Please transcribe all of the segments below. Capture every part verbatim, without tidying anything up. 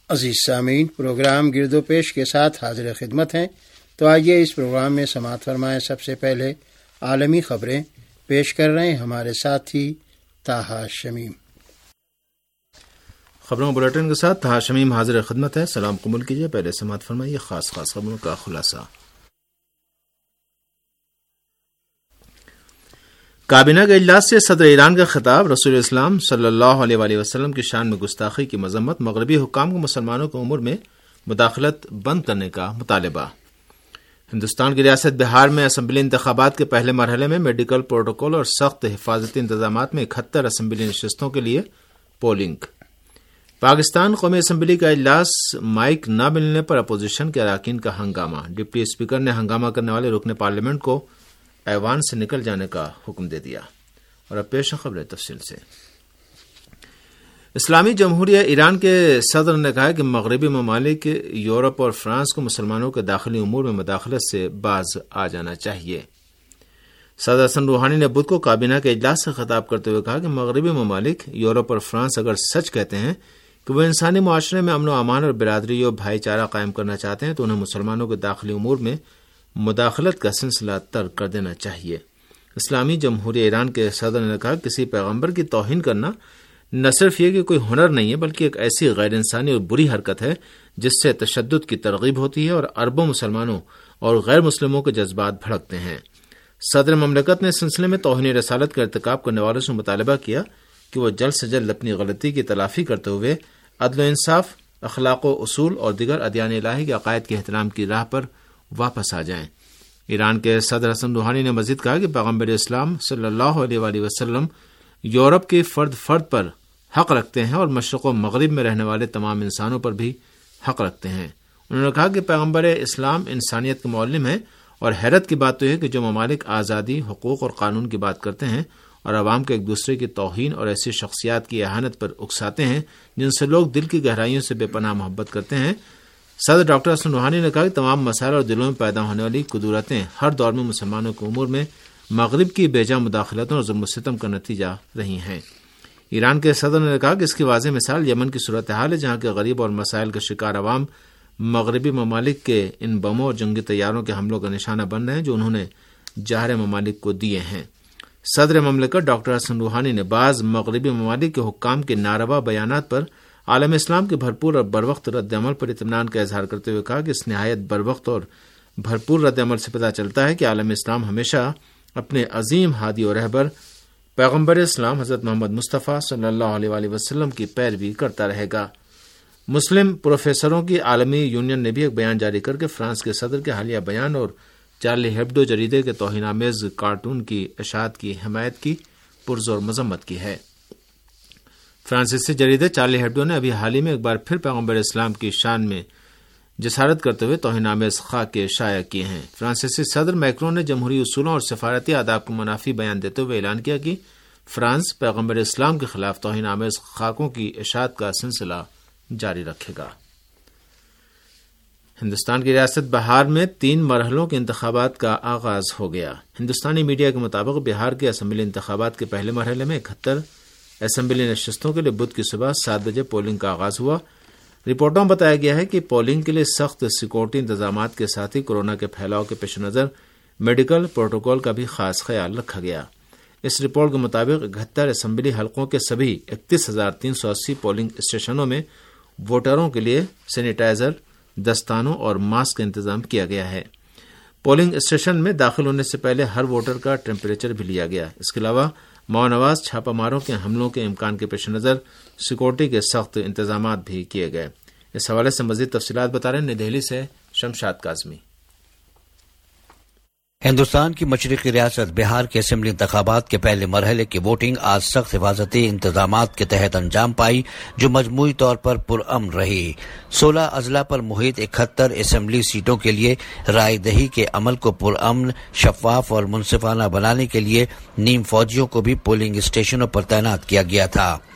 عزیز سامعین، پروگرام گرد و پیش کے ساتھ حاضر خدمت ہیں، تو آئیے اس پروگرام میں سماعت فرمائیں۔ سب سے پہلے عالمی خبریں پیش کر رہے ہیں ہمارے ساتھی طاہا شمیم۔ خبروں بلیٹن کے ساتھ طاہا شمیم حاضر خدمت ہے۔ سلام قبول کیجیے۔ پہلے سماعت فرمائیے خاص خاص خبروں کا خلاصہ۔ کابینہ کے اجلاس سے صدر ایران کا خطاب، رسول اسلام صلی اللہ علیہ وآلہ وسلم کی شان میں گستاخی کی مذمت، مغربی حکام کو مسلمانوں کے امور میں مداخلت بند کرنے کا مطالبہ۔ ہندوستان کی ریاست بہار میں اسمبلی انتخابات کے پہلے مرحلے میں میڈیکل پروٹوکول اور سخت حفاظتی انتظامات میں اکہتر اسمبلی نشستوں کے لیے پولنگ۔ پاکستان قومی اسمبلی کا اجلاس، مائک نہ ملنے پر اپوزیشن کے اراکین کا ہنگامہ، ڈپٹی اسپیکر نے ہنگامہ کرنے والے رکن پارلیمنٹ کو ایوان سے نکل جانے کا حکم دے دیا۔ اور اب پیش خبریں تفصیل سے۔ اسلامی جمہوریہ ایران کے صدر نے کہا کہ مغربی ممالک یورپ اور فرانس کو مسلمانوں کے داخلی امور میں مداخلت سے باز آ جانا چاہیے۔ صدر حسن روحانی نے بدھ کو کابینہ کے اجلاس سے خطاب کرتے ہوئے کہا کہ مغربی ممالک یورپ اور فرانس اگر سچ کہتے ہیں کہ وہ انسانی معاشرے میں امن و امان اور برادری اور بھائی چارہ قائم کرنا چاہتے ہیں تو انہیں مسلمانوں کے داخلی امور میں مداخلت کا سلسلہ ترک کر دینا چاہیے۔ اسلامی جمہوریہ ایران کے صدر نے کہا کہ کسی پیغمبر کی توہین کرنا نہ صرف یہ کہ کوئی ہنر نہیں ہے بلکہ ایک ایسی غیر انسانی اور بری حرکت ہے جس سے تشدد کی ترغیب ہوتی ہے اور اربوں مسلمانوں اور غیر مسلموں کے جذبات بھڑکتے ہیں۔ صدر مملکت نے اس سلسلے میں توہین رسالت کا ارتکاب کرنے والوں سے مطالبہ کیا کہ وہ جلد سے جلد اپنی غلطی کی تلافی کرتے ہوئے عدل و انصاف، اخلاق و اصول اور دیگر ادیان الہی کے عقائد کے احترام کی راہ پر واپس آ جائیں۔ ایران کے صدر حسن روحانی نے مزید کہا کہ پیغمبر اسلام صلی اللہ علیہ وآلہ وسلم یورپ کے فرد فرد پر حق رکھتے ہیں اور مشرق و مغرب میں رہنے والے تمام انسانوں پر بھی حق رکھتے ہیں۔ انہوں نے کہا کہ پیغمبر اسلام انسانیت کے معلم ہیں اور حیرت کی بات تو یہ کہ جو ممالک آزادی، حقوق اور قانون کی بات کرتے ہیں اور عوام کو ایک دوسرے کی توہین اور ایسی شخصیات کی اہانت پر اکساتے ہیں جن سے لوگ دل کی گہرائیوں سے بے پناہ محبت کرتے ہیں، صدر ڈاکٹر حسن روحانی نے کہا کہ تمام مسائل اور دلوں میں پیدا ہونے والی قدورتیں ہر دور میں مسلمانوں کے امور میں مغرب کی بے جا مداخلتوں اور ظلم و ستم کا نتیجہ رہی ہیں۔ ایران کے صدر نے کہا کہ اس کی واضح مثال یمن کی صورتحال ہے، جہاں کے غریب اور مسائل کے شکار عوام مغربی ممالک کے ان بموں اور جنگی طیاروں کے حملوں کا نشانہ بن رہے ہیں جو انہوں نے جاہر ممالک کو دیے ہیں۔ صدر مملکت ڈاکٹر حسن روحانی نے بعض مغربی ممالک کے حکام کے ناروا بیانات پر عالم اسلام کے بھرپور اور بروقت رد عمل پر اطمینان کا اظہار کرتے ہوئے کہا کہ اس نہایت بروقت اور بھرپور رد عمل سے پتہ چلتا ہے کہ عالم اسلام ہمیشہ اپنے عظیم ہادی اور رہبر پیغمبر اسلام حضرت محمد مصطفیٰ صلی اللہ علیہ وآلہ وسلم کی پیروی کرتا رہے گا۔ مسلم پروفیسروں کی عالمی یونین نے بھی ایک بیان جاری کر کے فرانس کے صدر کے حالیہ بیان اور چارلی ہیبڈو جریدے کے توہین آمیز کارٹون کی اشاعت کی حمایت کی پرزور مذمت کی ہے۔ فرانسیسی جریدے چارلی ہیبڈو نے ابھی حال ہی میں ایک بار پھر پیغمبر اسلام کی شان میں جسارت کرتے ہوئے توہین آمیز خاکے شائع کیے ہیں۔ فرانسیسی صدر میکرون نے جمہوری اصولوں اور سفارتی آداب کو منافی بیان دیتے ہوئے اعلان کیا کہ فرانس پیغمبر اسلام کے خلاف توہین آمیز خاکوں کی اشاعت کا سلسلہ جاری رکھے گا۔ ہندوستان کی ریاست بہار میں تین مرحلوں کے انتخابات کا آغاز ہو گیا۔ ہندوستانی میڈیا کے مطابق بہار کے اسمبلی انتخابات کے پہلے مرحلے میں اکہتر اسمبلی نشستوں کے لیے بدھ کی صبح سات بجے پولنگ کا آغاز ہوا۔ رپورٹوں میں بتایا گیا ہے کہ پولنگ کے لیے سخت سیکورٹی انتظامات کے ساتھ ہی کورونا کے پھیلاؤ کے پیش نظر میڈیکل پروٹوکول کا بھی خاص خیال رکھا گیا۔ اس رپورٹ کے مطابق اکہتر اسمبلی حلقوں کے سبھی اکتیس ہزار تین سو اسی پولنگ اسٹیشنوں میں ووٹروں کے لیے سینیٹائزر، دستانوں اور ماسک کا انتظام کیا گیا ہے۔ پولنگ اسٹیشن میں داخل ہونے سے پہلے ہر ووٹر کا ٹیمپریچر بھی لیا گیا۔ اس کے علاوہ ماونواز چھاپہ ماروں کے حملوں کے امکان کے پیش نظر سیکورٹی کے سخت انتظامات بھی کیے گئے۔ اس حوالے سے مزید تفصیلات بتا رہے ہیں نئی دہلی سے شمشاد کاظمی۔ ہندوستان کی مشرقی ریاست بہار کے اسمبلی انتخابات کے پہلے مرحلے کی ووٹنگ آج سخت حفاظتی انتظامات کے تحت انجام پائی، جو مجموعی طور پر پرامن رہی۔ سولہ اضلاع پر محیط اکہتر اسمبلی سیٹوں کے لیے رائے دہی کے عمل کو پرامن، شفاف اور منصفانہ بنانے کے لیے نیم فوجیوں کو بھی پولنگ اسٹیشنوں پر تعینات کیا گیا تھا۔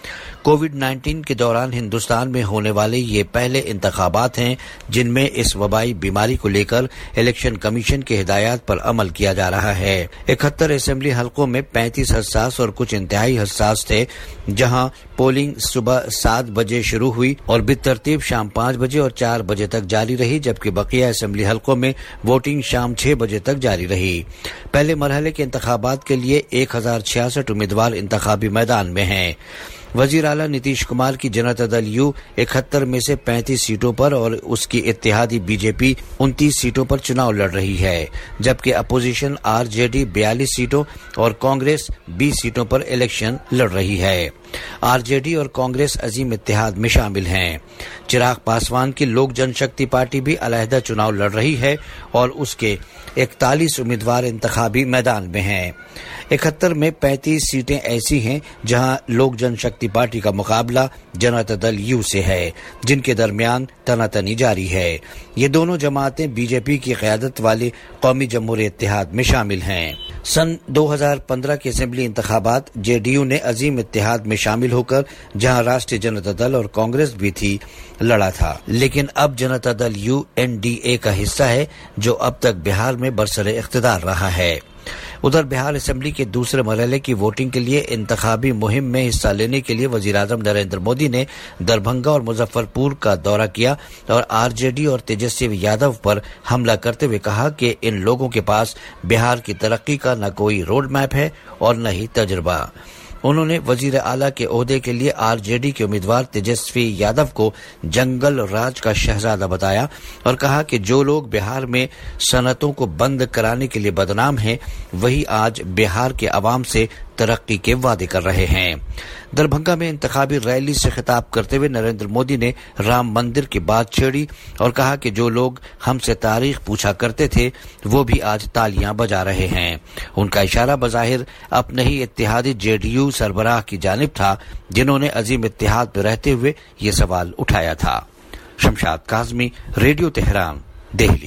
کووڈ نائنٹین کے دوران ہندوستان میں ہونے والے یہ پہلے انتخابات ہیں جن میں اس وبائی بیماری کو لے کر الیکشن کمیشن کے ہدایات پر عمل کیا جا رہا ہے۔ اکہتر اسمبلی حلقوں میں پینتیس حساس اور کچھ انتہائی حساس تھے، جہاں پولنگ صبح سات بجے شروع ہوئی اور بالترتیب شام پانچ بجے اور چار بجے تک جاری رہی، جبکہ بقیہ اسمبلی حلقوں میں ووٹنگ شام چھ بجے تک جاری رہی۔ پہلے مرحلے کے انتخابات کے لیے ایک ہزار چھیاسٹھ امیدوار انتخابی میدان میں ہیں۔ وزیر اعلیٰ نتیش کمار کی جنتا دل یو اکہتر میں سے پینتیس سیٹوں پر اور اس کی اتحادی بی جے پی انتیس سیٹوں پر چناؤ لڑ رہی ہے، جبکہ اپوزیشن آر جے ڈی بیالیس سیٹوں اور کانگریس بیس سیٹوں پر الیکشن لڑ رہی ہے۔ آر جے ڈی اور کانگریس عظیم اتحاد میں شامل ہیں۔ چراغ پاسوان کی لوک جن شکتی پارٹی بھی علیحدہ چناؤ لڑ رہی ہے اور اس کے اکتالیس امیدوار انتخابی میدان میں ہیں۔ اکہتر میں پینتیس سیٹیں ایسی ہیں جہاں لوک جن شکتی پارٹی کا مقابلہ جنتا دل یو سے ہے، جن کے درمیان تنا تنی جاری ہے۔ یہ دونوں جماعتیں بی جے پی کی قیادت والے قومی جمہوری اتحاد میں شامل ہیں۔ سن دو ہزار پندرہ کے اسمبلی انتخابات جے ڈی یو نے عظیم اتحاد میں شامل ہو کر جہاں راشٹریہ جنتا دل اور کانگریس بھی تھی لڑا تھا، لیکن اب جنتا دل یو این ڈی اے کا حصہ ہے جو اب تک بہار میں برسر اقتدار رہا ہے۔ ادھر بہار اسمبلی کے دوسرے مرحلے کی ووٹنگ کے لیے انتخابی مہم میں حصہ لینے کے لیے وزیر اعظم نریندر مودی نے دربھنگا اور مظفر پور کا دورہ کیا اور آر جے ڈی اور تیجسوی یادو پر حملہ کرتے ہوئے کہا کہ ان لوگوں کے پاس بہار کی ترقی کا نہ کوئی روڈ میپ ہے اور نہ ہی تجربہ۔ انہوں نے وزیر اعلیٰ کے عہدے کے لیے آر جے ڈی کے امیدوار تیجسوی یادو کو جنگل راج کا شہزادہ بتایا اور کہا کہ جو لوگ بہار میں صنعتوں کو بند کرانے کے لیے بدنام ہیں، وہی آج بہار کے عوام سے ترقی کے وعدے کر رہے ہیں۔ دربھنگا میں انتخابی ریلی سے خطاب کرتے ہوئے نریندر مودی نے رام مندر کی بات چھیڑی اور کہا کہ جو لوگ ہم سے تاریخ پوچھا کرتے تھے وہ بھی آج تالیاں بجا رہے ہیں۔ ان کا اشارہ بظاہر اپنے ہی اتحادی جے ڈی یو سربراہ کی جانب تھا، جنہوں نے عظیم اتحاد میں رہتے ہوئے یہ سوال اٹھایا تھا۔ Shamshad Kazmi, radio Tehran, Delhi.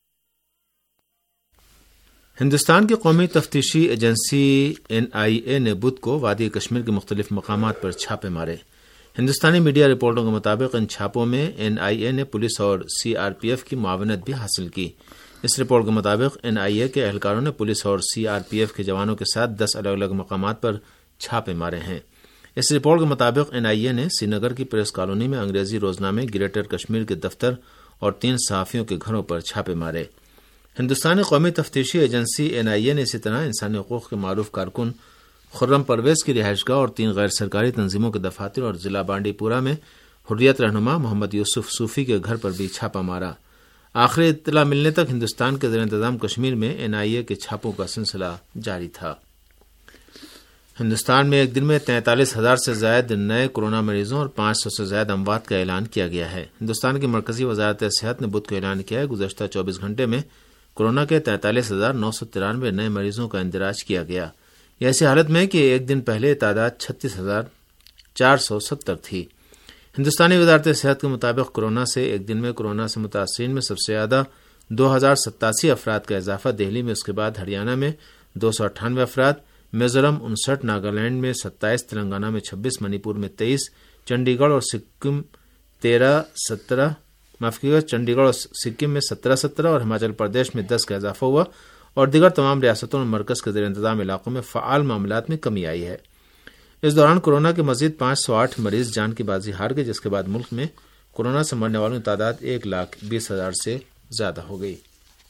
ہندوستان کی قومی تفتیشی ایجنسی این آئی اے نے بدھ کو وادی کشمیر کے مختلف مقامات پر چھاپے مارے۔ ہندوستانی میڈیا رپورٹوں کے مطابق ان چھاپوں میں این آئی اے نے پولیس اور سی آر پی ایف کی معاونت بھی حاصل کی۔ اس رپورٹ کے مطابق این آئی اے کے اہلکاروں نے پولیس اور سی آر پی ایف کے جوانوں کے ساتھ دس الگ الگ مقامات پر چھاپے مارے ہیں۔ اس رپورٹ کے مطابق این آئی اے نے سری نگر کی پریس کالونی میں انگریزی روزنامے گریٹر کشمیر کے دفتر اور تین صحافیوں کے گھروں پر چھاپے مارے۔ ہندوستانی قومی تفتیشی ایجنسی این آئی اے نے اسی طرح انسانی حقوق کے معروف کارکن خرم پرویز کی رہائش گاہ اور تین غیر سرکاری تنظیموں کے دفاتر اور ضلع بانڈی پورہ میں حریت رہنما محمد یوسف صوفی کے گھر پر بھی چھاپا مارا۔ آخری اطلاع ملنے تک ہندوستان کے زیر انتظام کشمیر میں این آئی اے کے چھاپوں کا سلسلہ جاری تھا۔ ہندوستان میں ایک دن میں تینتالیس ہزار سے زائد نئے کورونا مریضوں اور پانچ سو سے زائد اموات کا اعلان کیا گیا ہے۔ ہندوستان کی مرکزی وزارت صحت نے بدھ کو اعلان کیا ہے گزشتہ چوبیس گھنٹے میں کورونا کے تینتالیس ہزار نو سو ترانوے نئے مریضوں کا اندراج کیا گیا۔ یہ ایسی حالت میں کہ ایک دن پہلے تعداد چھتیس ہزار چار سو ستر تھی۔ ہندوستانی وزارت صحت کے مطابق کورونا سے ایک دن میں کورونا سے متاثرین میں سب سے زیادہ دو ہزار ستاسی افراد کا اضافہ دہلی میں، اس کے بعد ہریانہ میں دو سو اٹھانوے افراد، میزورم انسٹھ، ناگالینڈ میں ستائیس، تلنگانہ میں چھبیس، منی پور میں تیئیس، چنڈی گڑھ اور سکم تیرہ سترہ معاف کیجیے گا چنڈی گڑھ اور سکم میں سترہ سترہ اور ہماچل پردیش میں دس کا اضافہ ہوا اور دیگر تمام ریاستوں اور مرکز کے زیر انتظام علاقوں میں فعال معاملات میں کمی آئی ہے۔ اس دوران کورونا کے مزید پانچ سو آٹھ مریض جان کی بازی ہار گئے، جس کے بعد ملک میں کورونا سے مرنے والوں کی تعداد ایک لاکھ بیس ہزار سے زیادہ ہو گئی۔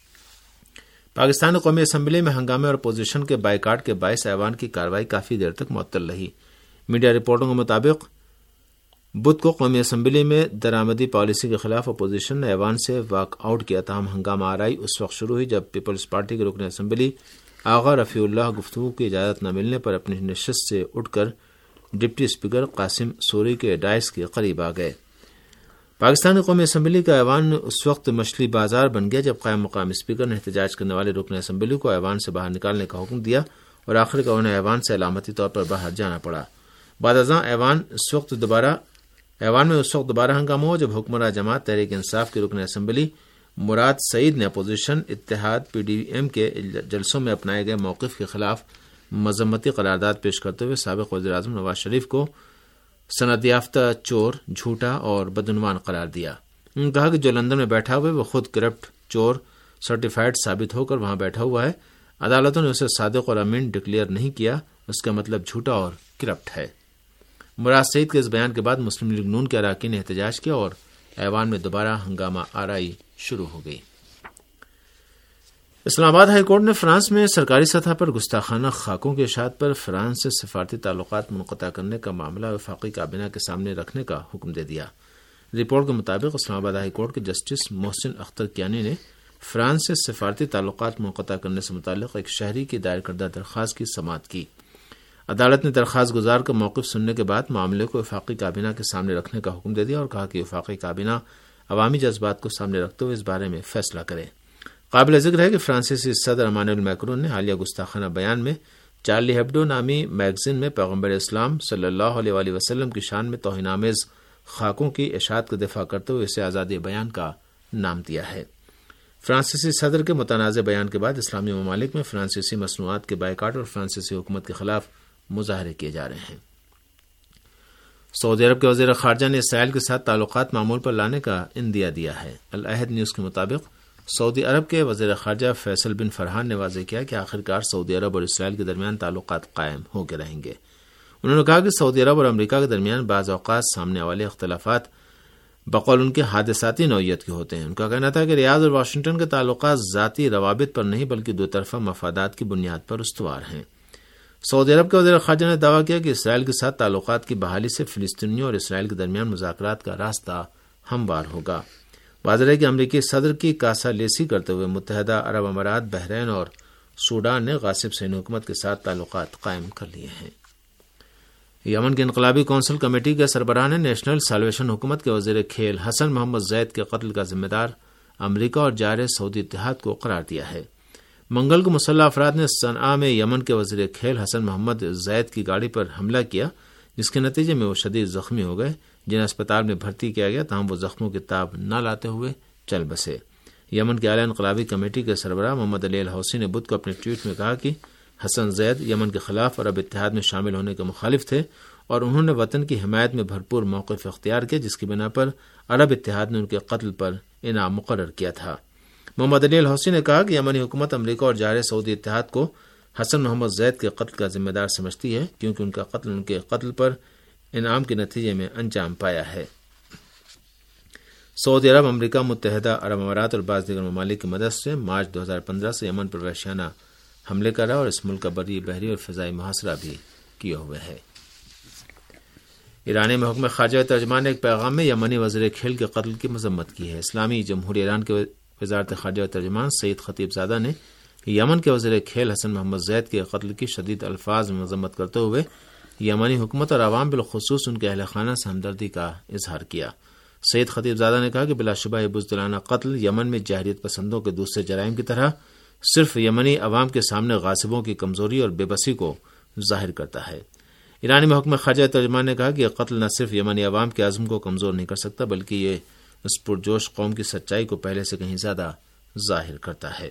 پاکستان قومی اسمبلی میں ہنگامے اور اپوزیشن کے بائیکاٹ کے باعث ایوان کی کارروائی کافی دیر تک معطل رہی۔ میڈیا رپورٹوں کے مطابق بدھ کو قومی اسمبلی میں درآمدی پالیسی کے خلاف اپوزیشن نے ایوان سے واک آؤٹ کیا، تاہم ہنگامہ آرائی اس وقت شروع ہوئی جب پیپلز پارٹی کے رکن اسمبلی آغا رفیع اللہ گفتگو کی اجازت نہ ملنے پر اپنی نشست سے اٹھ کر ڈپٹی اسپیکر قاسم سوری کے ڈائس کے قریب آ گئے۔ پاکستانی قومی اسمبلی کا ایوان اس وقت مچھلی بازار بن گیا جب قائم مقام اسپیکر نے احتجاج کرنے والے رکن اسمبلی کو ایوان سے باہر نکالنے کا حکم دیا اور آخر کار انہیں ایوان سے علامتی طور پر باہر جانا پڑا۔ بعد ازاں ایوان اس وقت دوبارہ ایوان میں اس وقت دوبارہ ہنگامہ ہوا جب حکمراں جماعت تحریک انصاف کے رکن اسمبلی مراد سعید نے اپوزیشن اتحاد پی ڈی ایم کے جلسوں میں اپنائے گئے موقف کے خلاف مذمتی قرارداد پیش کرتے ہوئے سابق وزیر اعظم نواز شریف کو سند یافتہ چور، جھوٹا اور بدعنوان قرار دیا۔ انہوں نے کہا کہ جو لندن میں بیٹھا ہوا ہے وہ خود کرپٹ، چور، سرٹیفائڈ ثابت ہو کر وہاں بیٹھا ہوا ہے۔ عدالتوں نے اسے صادق اور امین ڈکلیئر نہیں کیا، اس کا مطلب جھوٹا اور کرپٹ ہے۔ مراد سعید کے اس بیان کے بعد مسلم لیگ نون کے اراکین نے احتجاج کیا اور ایوان میں دوبارہ ہنگامہ آرائی شروع ہو گئی۔ اسلام آباد ہائی کورٹ نے فرانس میں سرکاری سطح پر گستاخانہ خاکوں کی اشاعت پر فرانس سے سفارتی تعلقات منقطع کرنے کا معاملہ وفاقی کابینہ کے سامنے رکھنے کا حکم دے دیا۔ رپورٹ کے مطابق اسلام آباد ہائی کورٹ کے جسٹس محسن اختر کیانی نے فرانس سے سفارتی تعلقات منقطع کرنے سے متعلق ایک شہری کی دائر کردہ درخواست کی سماعت کی۔ عدالت نے درخواست گزار کا موقف سننے کے بعد معاملے کو وفاقی کابینہ کے سامنے رکھنے کا حکم دے دیا اور کہا کہ وفاقی کابینہ عوامی جذبات کو سامنے رکھتے ہوئے اس بارے میں فیصلہ کرے۔ قابل ذکر ہے کہ فرانسیسی صدر امانوئل میکرون نے حالیہ گستاخانہ بیان میں چارلی ہیبڈو نامی میگزین میں پیغمبر اسلام صلی اللہ علیہ وآلہ وسلم کی شان میں توہین آمیز خاکوں کی اشاعت کا دفاع کرتے ہوئے اسے آزادی بیان کا نام دیا ہے۔ فرانسیسی صدر کے متنازع بیان کے بعد اسلامی ممالک میں فرانسیسی مصنوعات کے بائیکاٹ اور فرانسیسی حکومت کے خلاف مظاہرے کیے جا رہے ہیں۔ سعودی عرب کے وزیر خارجہ نے اسرائیل کے ساتھ تعلقات معمول پر لانے کا اندیا دیا ہے۔ العہد نیوز کے مطابق سعودی عرب کے وزیر خارجہ فیصل بن فرحان نے واضح کیا کہ آخرکار سعودی عرب اور اسرائیل کے درمیان تعلقات قائم ہو کے رہیں گے۔ انہوں نے کہا کہ سعودی عرب اور امریکہ کے درمیان بعض اوقات سامنے والے اختلافات بقول ان کے حادثاتی نوعیت کے ہوتے ہیں۔ ان کا کہنا تھا کہ ریاض اور واشنگٹن کے تعلقات ذاتی روابط پر نہیں بلکہ دو طرفہ مفادات کی بنیاد پر استوار ہیں۔ سعودی عرب کے وزیر خارجہ نے دعویٰ کیا کہ اسرائیل کے ساتھ تعلقات کی بحالی سے فلسطینیوں اور اسرائیل کے درمیان مذاکرات کا راستہ ہموار ہوگا۔ واضح ہے کہ امریکی صدر کی کاسا لیسی کرتے ہوئے متحدہ عرب امارات، بحرین اور سوڈان نے غاصب صہیونی حکومت کے ساتھ تعلقات قائم کر لیے ہیں۔ یمن کی انقلابی کونسل کمیٹی کے سربراہ نے نیشنل سالویشن حکومت کے وزیر کھیل حسن محمد زید کے قتل کا ذمہ دار امریکہ اور جار سعودی اتحاد کو قرار دیا ہے۔ منگل کو مسلح افراد نے صنعاء میں یمن کے وزیر کھیل حسن محمد زید کی گاڑی پر حملہ کیا، جس کے نتیجے میں وہ شدید زخمی ہو گئے، جنہیں اسپتال میں بھرتی کیا گیا، تاہم وہ زخموں کی تاب نہ لاتے ہوئے چل بسے۔ یمن کی اعلیٰ انقلابی کمیٹی کے سربراہ محمد علی الحوثی نے بدھ کو اپنے ٹویٹ میں کہا کہ حسن زید یمن کے خلاف عرب اتحاد میں شامل ہونے کے مخالف تھے اور انہوں نے وطن کی حمایت میں بھرپور موقف اختیار کیا، جس کی بنا پر عرب اتحاد نے ان کے قتل پر انعام مقرر کیا تھا۔ محمد علی الحوثی نے کہا کہ یمنی حکومت امریکہ اور جار سعودی اتحاد کو حسن محمد زید کے قتل کا ذمہ دار سمجھتی ہے، کیونکہ ان کا قتل ان کے قتل پر انعام کے نتیجے میں انجام پایا ہے۔ سعودی عرب، امریکہ، متحدہ عرب امارات اور بعض دیگر ممالک کی مدد سے مارچ دو ہزار پندرہ سے یمن پر وحشیانہ حملے کر رہا اور اس ملک کا بری، بحری اور فضائی محاصرہ بھی کیے ہوئے ہے۔ ایرانی محکمہ خارجہ ترجمان نے ایک پیغام میں یمنی وزیر کھیل کے قتل کی مذمت کی ہے۔ اسلامی جمہوریہ ایران کے وزارت خارجہ ترجمان سعید خطیب زادہ نے یمن کے وزیر کھیل حسن محمد زید کے قتل کی شدید الفاظ میں مذمت کرتے ہوئے یمنی حکومت اور عوام بالخصوص ان کے اہل خانہ سے ہمدردی کا اظہار کیا۔ سعید خطیب زادہ نے کہا کہ بلا شبہ یہ بزدلانہ قتل یمن میں جاہلیت پسندوں کے دوسرے جرائم کی طرح صرف یمنی عوام کے سامنے غاصبوں کی کمزوری اور بے بسی کو ظاہر کرتا ہے۔ ایرانی محکمہ خارجہ ترجمان نے کہا کہ یہ قتل نہ صرف یمنی عوام کے عزم کو کمزور نہیں کر سکتا بلکہ یہ اس پرجوش قوم کی سچائی کو پہلے سے کہیں زیادہ ظاہر کرتا ہے۔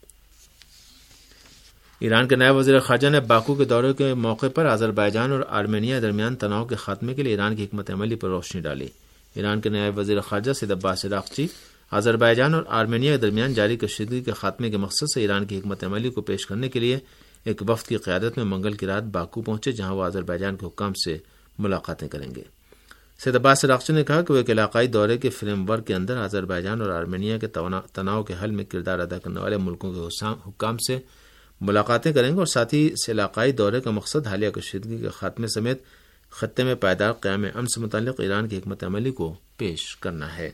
ایران کے نائب وزیر خارجہ نے باکو کے دورے کے موقع پر آذربائیجان اور آرمینیا درمیان تناؤ کے خاتمے کے لیے ایران کی حکمت عملی پر روشنی ڈالی۔ ایران کے نائب وزیر خارجہ سید عباس عراقچی آذربائیجان اور آرمینیا کے درمیان جاری کشیدگی کے خاتمے کے مقصد سے ایران کی حکمت عملی کو پیش کرنے کے لیے ایک وفد کی قیادت میں منگل کی رات باکو پہنچے، جہاں وہ آذربائیجان کے حکام سے ملاقاتیں کریں گے۔ سید عباس عراقچی نے کہا کہ وہ ایک علاقائی دورے کے فریم ورک کے اندر آذربائیجان اور آرمینیا کے تناؤ کے حل میں کردار ادا کرنے والے ملکوں کے حکام سے ملاقاتیں کریں گے اور ساتھ ہی اس علاقائی دورے کا مقصد حالیہ کشیدگی کے خاتمے سمیت خطے میں پائیدار قیام امن سے متعلق ایران کی حکمت عملی کو پیش کرنا ہے۔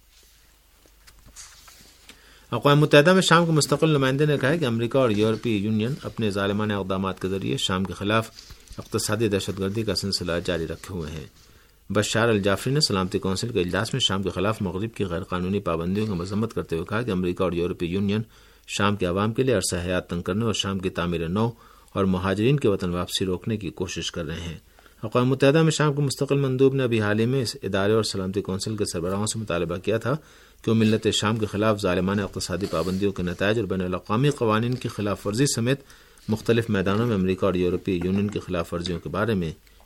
اقوام متحدہ میں شام کے مستقل نمائندے نے کہا ہے کہ امریکہ اور یورپی یونین اپنے ظالمانہ اقدامات کے ذریعے شام کے خلاف اقتصادی دہشت گردی کا سلسلہ جاری رکھے ہوئے ہیں۔ بشار الجعفری نے سلامتی کونسل کے اجلاس میں شام کے خلاف مغرب کی غیر قانونی پابندیوں کی مذمت کرتے ہوئے کہا کہ امریکہ اور یورپی یونین شام کے عوام کے لیے عرصہ حیات تنگ کرنے اور شام کی تعمیر نو اور مہاجرین کے وطن واپسی روکنے کی کوشش کر رہے ہیں۔ اقوام متحدہ میں شام کے مستقل مندوب نے ابھی حال ہی میں اس ادارے اور سلامتی کونسل کے سربراہوں سے مطالبہ کیا تھا کہ وہ ملت شام کے خلاف ظالمانہ اقتصادی پابندیوں کے نتائج اور بین الاقوامی قوانین کی خلاف ورزی سمیت مختلف میدانوں میں امریکہ اور یورپی یونین کی خلاف ورزیوں کے بارے میں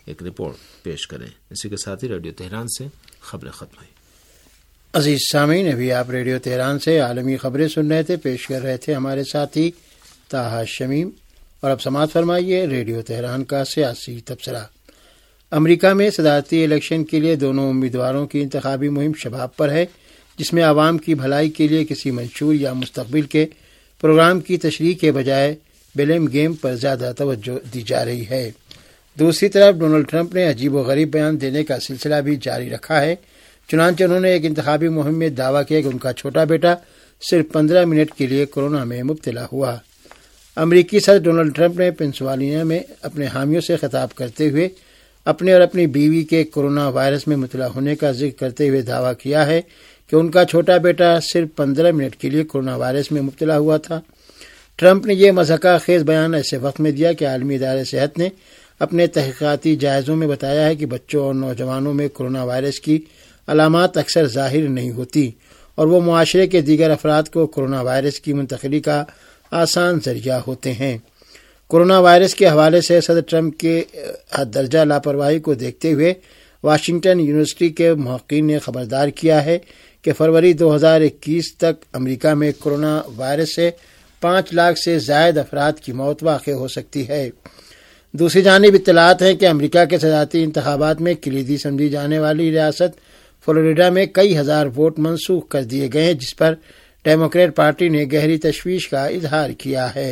ایک رپورٹ پیش کریں۔ اسی کے ساتھ ہی ریڈیو تہران سے خبریں ختم ہوئی۔ عزیز سامعین، ابھی آپ ریڈیو تہران سے عالمی خبریں سن رہے تھے، پیش کر رہے تھے ہمارے ساتھی طاہر شمیم، اور اب سماعت فرمائیے ریڈیو تہران کا سیاسی تبصرہ۔ امریکہ میں صدارتی الیکشن کے لیے دونوں امیدواروں کی انتخابی مہم شباب پر ہے، جس میں عوام کی بھلائی کے لیے کسی منشور یا مستقبل کے پروگرام کی تشریح کے بجائے بلیم گیم پر زیادہ توجہ دی جا رہی ہے۔ دوسری طرف ڈونلڈ ٹرمپ نے عجیب و غریب بیان دینے کا سلسلہ بھی جاری رکھا ہے۔ چنانچہ انہوں نے ایک انتخابی مہم میں دعویٰ کیا کہ ان کا چھوٹا بیٹا صرف پندرہ منٹ کے لیے کورونا میں مبتلا ہوا۔ امریکی صدر ڈونلڈ ٹرمپ نے پینسلوانیا میں اپنے حامیوں سے خطاب کرتے ہوئے اپنے اور اپنی بیوی کے کورونا وائرس میں مبتلا ہونے کا ذکر کرتے ہوئے دعویٰ کیا ہے کہ ان کا چھوٹا بیٹا صرف پندرہ منٹ کے لیے کورونا وائرس میں مبتلا ہوا تھا۔ ٹرمپ نے یہ مضحکہ خیز بیان ایسے وقت میں دیا کہ عالمی ادارے صحت نے اپنے تحقیقاتی جائزوں میں بتایا ہے کہ بچوں اور نوجوانوں میں کورونا وائرس کی علامات اکثر ظاہر نہیں ہوتی اور وہ معاشرے کے دیگر افراد کو کورونا وائرس کی منتقلی کا آسان ذریعہ ہوتے ہیں۔ کورونا وائرس کے حوالے سے صدر ٹرمپ کے حد درجہ لاپرواہی کو دیکھتے ہوئے واشنگٹن یونیورسٹی کے محققین نے خبردار کیا ہے کہ فروری دو ہزار اکیس تک امریکہ میں کورونا وائرس سے پانچ لاکھ سے زائد افراد کی موت واقع ہو سکتی ہے۔ دوسری جانب اطلاعات ہیں کہ امریکہ کے صدارتی انتخابات میں کلیدی سمجھی جانے والی ریاست فلوریڈا میں کئی ہزار ووٹ منسوخ کر دیے گئے ہیں، جس پر ڈیموکریٹ پارٹی نے گہری تشویش کا اظہار کیا ہے۔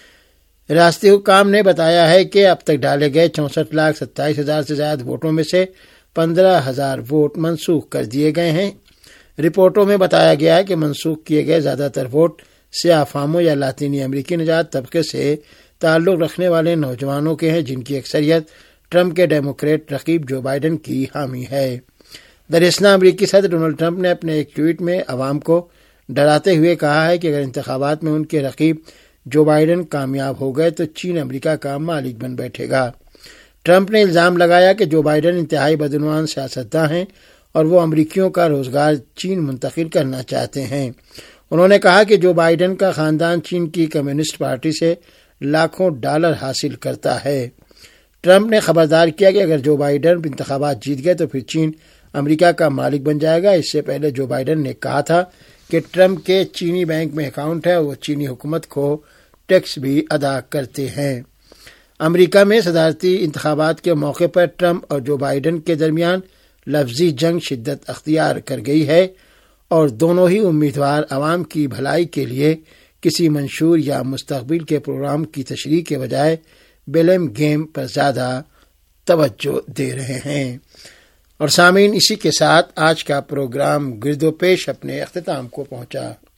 ریاستی حکام نے بتایا ہے کہ اب تک ڈالے گئے چونسٹھ لاکھ ستائیس ہزار سے زائد ووٹوں میں سے پندرہ ہزار ووٹ منسوخ کر دیے گئے ہیں۔ رپورٹوں میں بتایا گیا ہے کہ منسوخ کیے گئے زیادہ تر ووٹ سیاہ فاموں یا لاطینی امریکی نژاد طبقے سے تعلق رکھنے والے نوجوانوں کے ہیں، جن کی اکثریت ٹرمپ کے ڈیموکریٹ رقیب جو بائیڈن کی حامی ہے۔ دراصل امریکی صدر ڈونلڈ ٹرمپ نے اپنے ایک ٹویٹ میں عوام کو ڈراتے ہوئے کہا ہے کہ اگر انتخابات میں ان کے رقیب جو بائیڈن کامیاب ہو گئے تو چین امریکہ کا مالک بن بیٹھے گا۔ ٹرمپ نے الزام لگایا کہ جو بائیڈن انتہائی بدعنوان سیاستداں ہیں اور وہ امریکیوں کا روزگار چین منتقل کرنا چاہتے ہیں۔ انہوں نے کہا کہ جو بائیڈن کا خاندان چین کی کمیونسٹ پارٹی سے لاکھوں ڈالر حاصل کرتا ہے۔ ٹرمپ نے خبردار کیا کہ اگر جو بائیڈن انتخابات جیت گئے تو پھر چین امریکہ کا مالک بن جائے گا۔ اس سے پہلے جو بائیڈن نے کہا تھا کہ ٹرمپ کے چینی بینک میں اکاؤنٹ ہے اور وہ چینی حکومت کو ٹیکس بھی ادا کرتے ہیں۔ امریکہ میں صدارتی انتخابات کے موقع پر ٹرمپ اور جو بائیڈن کے درمیان لفظی جنگ شدت اختیار کر گئی ہے اور دونوں ہی امیدوار عوام کی بھلائی کے لیے کسی منشور یا مستقبل کے پروگرام کی تشریح کے بجائے بلیم گیم پر زیادہ توجہ دے رہے ہیں۔ اور سامعین، اسی کے ساتھ آج کا پروگرام گرد و پیش اپنے اختتام کو پہنچا۔